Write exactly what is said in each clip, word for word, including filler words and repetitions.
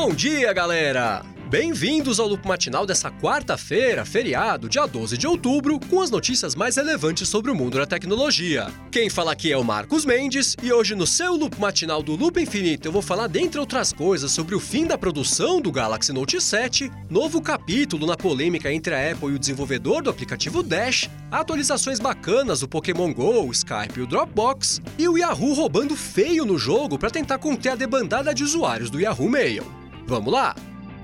Bom dia, galera! Bem-vindos ao Loop Matinal dessa quarta-feira, feriado, dia doze de outubro, com as notícias mais relevantes sobre o mundo da tecnologia. Quem fala aqui é o Marcos Mendes, e hoje no seu Loop Matinal do Loop Infinito eu vou falar, dentre outras coisas, sobre o fim da produção do Galaxy Note sete, novo capítulo na polêmica entre a Apple e o desenvolvedor do aplicativo Dash, atualizações bacanas do Pokémon Go, o Skype e o Dropbox, e o Yahoo roubando feio no jogo para tentar conter a debandada de usuários do Yahoo Mail. Vamos lá!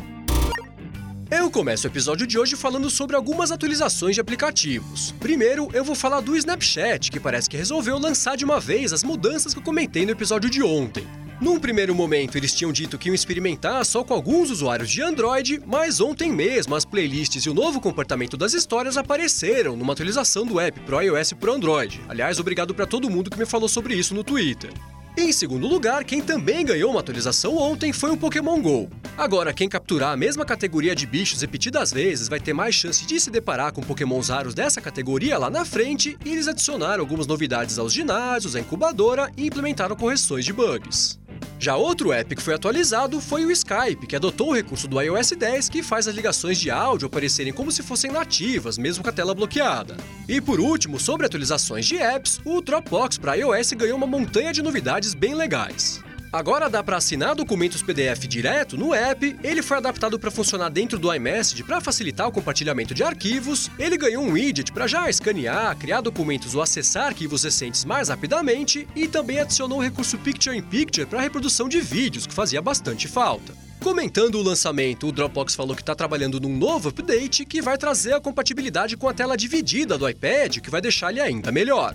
Eu começo o episódio de hoje falando sobre algumas atualizações de aplicativos. Primeiro, eu vou falar do Snapchat, que parece que resolveu lançar de uma vez as mudanças que eu comentei no episódio de ontem. Num primeiro momento, eles tinham dito que iam experimentar só com alguns usuários de Android, mas ontem mesmo as playlists e o novo comportamento das histórias apareceram numa atualização do app pro iOS e pro Android. Aliás, obrigado pra todo mundo que me falou sobre isso no Twitter. Em segundo lugar, quem também ganhou uma atualização ontem foi o Pokémon Go. Agora, quem capturar a mesma categoria de bichos repetidas vezes vai ter mais chance de se deparar com Pokémons raros dessa categoria lá na frente, e eles adicionaram algumas novidades aos ginásios, à incubadora e implementaram correções de bugs. Já outro app que foi atualizado foi o Skype, que adotou o recurso do iOS dez que faz as ligações de áudio aparecerem como se fossem nativas, mesmo com a tela bloqueada. E por último, sobre atualizações de apps, o Dropbox para iOS ganhou uma montanha de novidades bem legais. Agora dá para assinar documentos P D F direto no app, ele foi adaptado para funcionar dentro do iMessage para facilitar o compartilhamento de arquivos, ele ganhou um widget para já escanear, criar documentos ou acessar arquivos recentes mais rapidamente e também adicionou o recurso Picture in Picture para reprodução de vídeos, que fazia bastante falta. Comentando o lançamento, o Dropbox falou que está trabalhando num novo update que vai trazer a compatibilidade com a tela dividida do iPad, que vai deixar ele ainda melhor.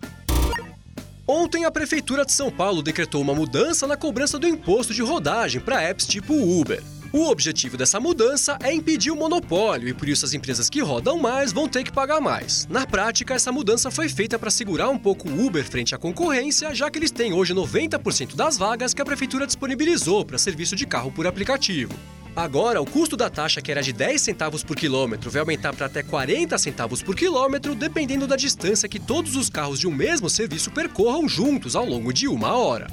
Ontem, a Prefeitura de São Paulo decretou uma mudança na cobrança do imposto de rodagem para apps tipo Uber. O objetivo dessa mudança é impedir o monopólio e por isso as empresas que rodam mais vão ter que pagar mais. Na prática, essa mudança foi feita para segurar um pouco o Uber frente à concorrência, já que eles têm hoje noventa por cento das vagas que a Prefeitura disponibilizou para serviço de carro por aplicativo. Agora, o custo da taxa, que era de dez centavos por quilômetro, vai aumentar para até quarenta centavos por quilômetro, dependendo da distância que todos os carros de um mesmo serviço percorram juntos ao longo de uma hora.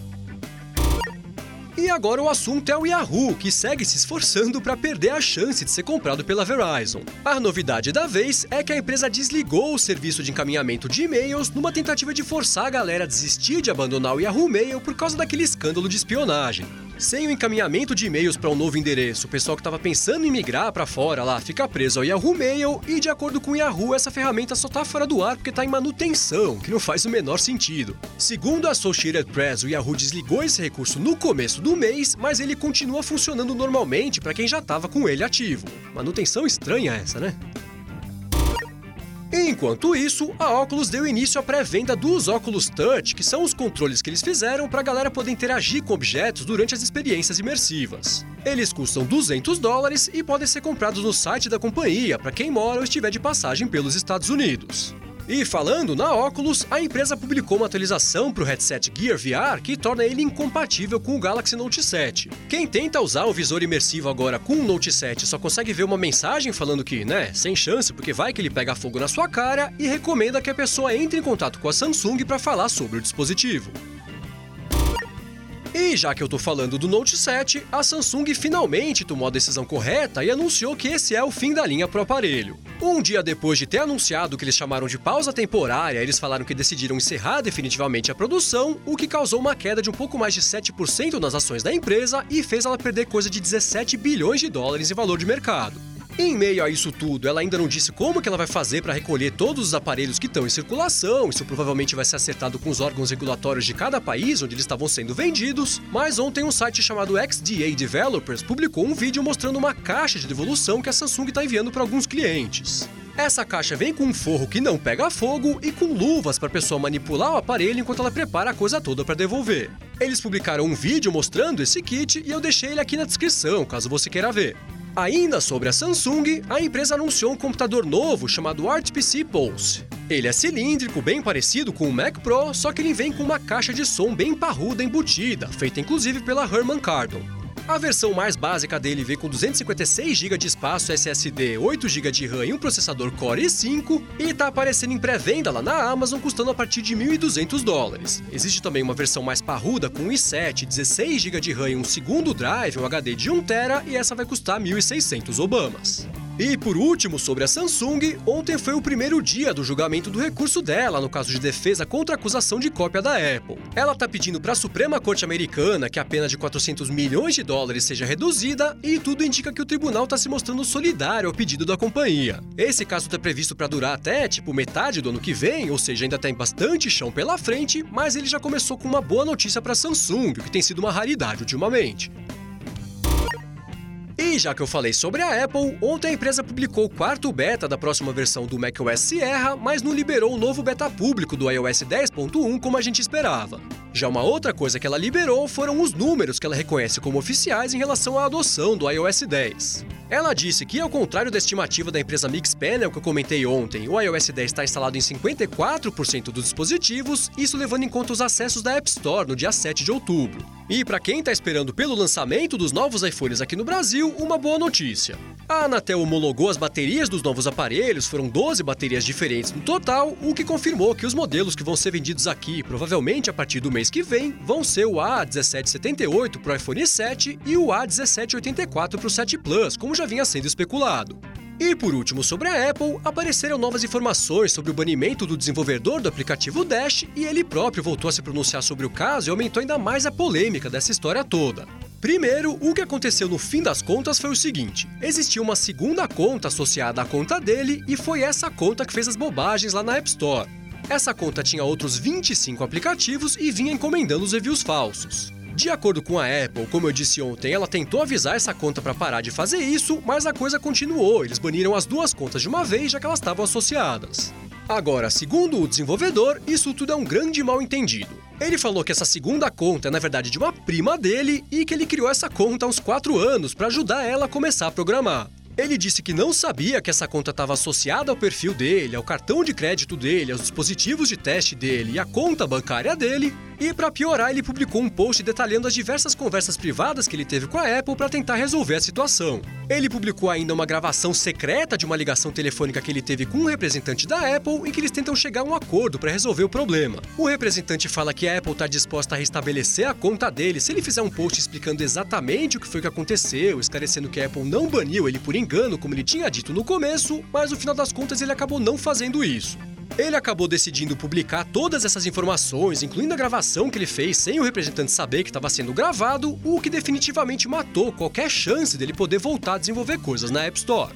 E agora o assunto é o Yahoo, que segue se esforçando para perder a chance de ser comprado pela Verizon. A novidade da vez é que a empresa desligou o serviço de encaminhamento de e-mails numa tentativa de forçar a galera a desistir de abandonar o Yahoo Mail por causa daquele escândalo de espionagem. Sem o encaminhamento de e-mails para um novo endereço, o pessoal que estava pensando em migrar para fora lá fica preso ao Yahoo Mail e, de acordo com o Yahoo, essa ferramenta só tá fora do ar porque tá em manutenção, que não faz o menor sentido. Segundo a Associated Press, o Yahoo desligou esse recurso no começo do mês, mas ele continua funcionando normalmente para quem já estava com ele ativo. Manutenção estranha essa, né? Enquanto isso, a Oculus deu início à pré-venda dos Oculus Touch, que são os controles que eles fizeram para a galera poder interagir com objetos durante as experiências imersivas. Eles custam duzentos dólares e podem ser comprados no site da companhia para quem mora ou estiver de passagem pelos Estados Unidos. E falando na Oculus, a empresa publicou uma atualização para o headset Gear V R que torna ele incompatível com o Galaxy Note sete. Quem tenta usar o visor imersivo agora com o Note sete só consegue ver uma mensagem falando que, né, sem chance porque vai que ele pega fogo na sua cara, e recomenda que a pessoa entre em contato com a Samsung para falar sobre o dispositivo. E já que eu tô falando do Note sete, a Samsung finalmente tomou a decisão correta e anunciou que esse é o fim da linha pro aparelho. Um dia depois de ter anunciado o que eles chamaram de pausa temporária, eles falaram que decidiram encerrar definitivamente a produção, o que causou uma queda de um pouco mais de sete por cento nas ações da empresa e fez ela perder coisa de dezessete bilhões de dólares em valor de mercado. Em meio a isso tudo, ela ainda não disse como que ela vai fazer para recolher todos os aparelhos que estão em circulação, isso provavelmente vai ser acertado com os órgãos regulatórios de cada país onde eles estavam sendo vendidos, mas ontem um site chamado X D A Developers publicou um vídeo mostrando uma caixa de devolução que a Samsung está enviando para alguns clientes. Essa caixa vem com um forro que não pega fogo e com luvas para a pessoa manipular o aparelho enquanto ela prepara a coisa toda para devolver. Eles publicaram um vídeo mostrando esse kit e eu deixei ele aqui na descrição, caso você queira ver. Ainda sobre a Samsung, a empresa anunciou um computador novo chamado Art P C Pulse. Ele é cilíndrico, bem parecido com o Mac Pro, só que ele vem com uma caixa de som bem parruda embutida, feita inclusive pela Harman Kardon. A versão mais básica dele vem com duzentos e cinquenta e seis gigas de espaço S S D, oito gigas de RAM e um processador Core i cinco e tá aparecendo em pré-venda lá na Amazon custando a partir de mil e duzentos dólares. Existe também uma versão mais parruda com um i sete, dezesseis gigas de RAM e um segundo drive, um H D de um tera e essa vai custar mil e seiscentos obamas. E por último, sobre a Samsung, ontem foi o primeiro dia do julgamento do recurso dela no caso de defesa contra a acusação de cópia da Apple. Ela está pedindo para a Suprema Corte Americana que a pena de quatrocentos milhões de dólares seja reduzida e tudo indica que o tribunal está se mostrando solidário ao pedido da companhia. Esse caso está previsto para durar até, tipo, metade do ano que vem, ou seja, ainda tem bastante chão pela frente, mas ele já começou com uma boa notícia para a Samsung, o que tem sido uma raridade ultimamente. E já que eu falei sobre a Apple, ontem a empresa publicou o quarto beta da próxima versão do macOS Sierra, mas não liberou o novo beta público do iOS dez ponto um como a gente esperava. Já uma outra coisa que ela liberou foram os números que ela reconhece como oficiais em relação à adoção do iOS dez. Ela disse que, ao contrário da estimativa da empresa Mixpanel que eu comentei ontem, o iOS dez está instalado em cinquenta e quatro por cento dos dispositivos, isso levando em conta os acessos da App Store no dia sete de outubro. E para quem está esperando pelo lançamento dos novos iPhones aqui no Brasil, uma boa notícia. A Anatel homologou as baterias dos novos aparelhos, foram doze baterias diferentes no total, o que confirmou que os modelos que vão ser vendidos aqui, provavelmente a partir do mês que vem, vão ser o A dezessete setenta e oito para o iPhone sete e o A dezessete oitenta e quatro para o sete Plus, como já vinha sendo especulado. E por último, sobre a Apple, apareceram novas informações sobre o banimento do desenvolvedor do aplicativo Dash e ele próprio voltou a se pronunciar sobre o caso e aumentou ainda mais a polêmica dessa história toda. Primeiro, o que aconteceu no fim das contas foi o seguinte: existia uma segunda conta associada à conta dele e foi essa conta que fez as bobagens lá na App Store. Essa conta tinha outros vinte e cinco aplicativos e vinha encomendando os reviews falsos. De acordo com a Apple, como eu disse ontem, ela tentou avisar essa conta para parar de fazer isso, mas a coisa continuou, eles baniram as duas contas de uma vez já que elas estavam associadas. Agora, segundo o desenvolvedor, isso tudo é um grande mal-entendido. Ele falou que essa segunda conta é na verdade de uma prima dele e que ele criou essa conta há uns quatro anos para ajudar ela a começar a programar. Ele disse que não sabia que essa conta estava associada ao perfil dele, ao cartão de crédito dele, aos dispositivos de teste dele e à conta bancária dele. E para piorar, ele publicou um post detalhando as diversas conversas privadas que ele teve com a Apple para tentar resolver a situação. Ele publicou ainda uma gravação secreta de uma ligação telefônica que ele teve com um representante da Apple em que eles tentam chegar a um acordo para resolver o problema. O representante fala que a Apple está disposta a restabelecer a conta dele se ele fizer um post explicando exatamente o que foi que aconteceu, esclarecendo que a Apple não baniu ele por engano, como ele tinha dito no começo, mas no final das contas ele acabou não fazendo isso. Ele acabou decidindo publicar todas essas informações, incluindo a gravação que ele fez sem o representante saber que estava sendo gravado, o que definitivamente matou qualquer chance dele poder voltar a desenvolver coisas na App Store.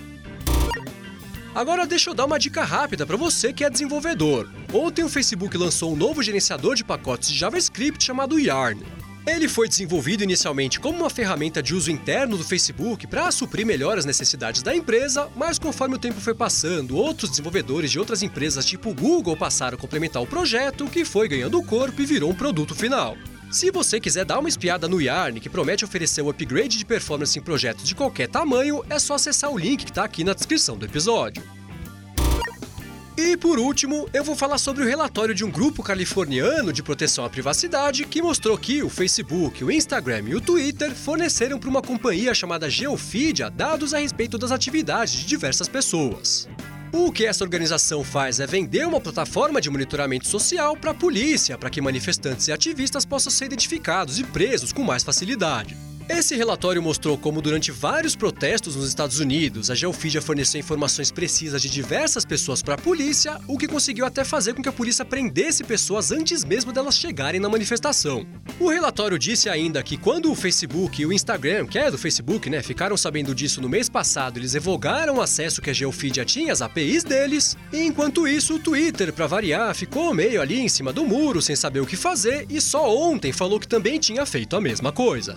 Agora deixa eu dar uma dica rápida para você que é desenvolvedor. Ontem o Facebook lançou um novo gerenciador de pacotes de JavaScript chamado Yarn. Ele foi desenvolvido inicialmente como uma ferramenta de uso interno do Facebook para suprir melhor as necessidades da empresa, mas conforme o tempo foi passando, outros desenvolvedores de outras empresas tipo o Google passaram a complementar o projeto, que foi ganhando corpo e virou um produto final. Se você quiser dar uma espiada no Yarn, que promete oferecer um upgrade de performance em projetos de qualquer tamanho, é só acessar o link que está aqui na descrição do episódio. E por último, eu vou falar sobre o relatório de um grupo californiano de proteção à privacidade que mostrou que o Facebook, o Instagram e o Twitter forneceram para uma companhia chamada Geofidia dados a respeito das atividades de diversas pessoas. O que essa organização faz é vender uma plataforma de monitoramento social para a polícia, para que manifestantes e ativistas possam ser identificados e presos com mais facilidade. Esse relatório mostrou como, durante vários protestos nos Estados Unidos, a Geofidia forneceu informações precisas de diversas pessoas para a polícia, o que conseguiu até fazer com que a polícia prendesse pessoas antes mesmo delas chegarem na manifestação. O relatório disse ainda que quando o Facebook e o Instagram, que é do Facebook, né, ficaram sabendo disso no mês passado, eles revogaram o acesso que a Geofidia tinha às A P Is deles, e enquanto isso o Twitter, para variar, ficou meio ali em cima do muro, sem saber o que fazer, e só ontem falou que também tinha feito a mesma coisa.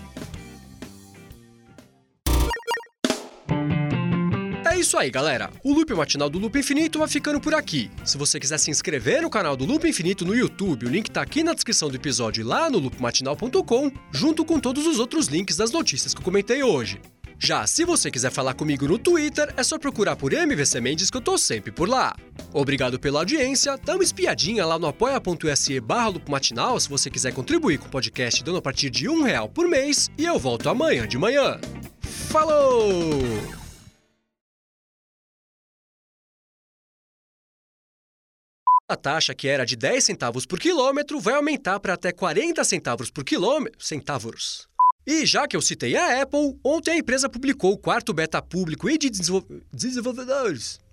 É isso aí, galera. O Loop Matinal do Loop Infinito vai ficando por aqui. Se você quiser se inscrever no canal do Loop Infinito no YouTube, o link tá aqui na descrição do episódio e lá no loop matinal ponto com, junto com todos os outros links das notícias que eu comentei hoje. Já se você quiser falar comigo no Twitter, é só procurar por M V C Mendes que eu tô sempre por lá. Obrigado pela audiência, dá uma espiadinha lá no apoia.se barra Loop Matinal se você quiser contribuir com o podcast dando a partir de um real por mês e eu volto amanhã de manhã. Falou! A taxa que era de dez centavos por quilômetro vai aumentar para até quarenta centavos por quilômetro. Centavos. E já que eu citei a Apple, ontem a empresa publicou o quarto beta público e de desenvol... desenvolvedores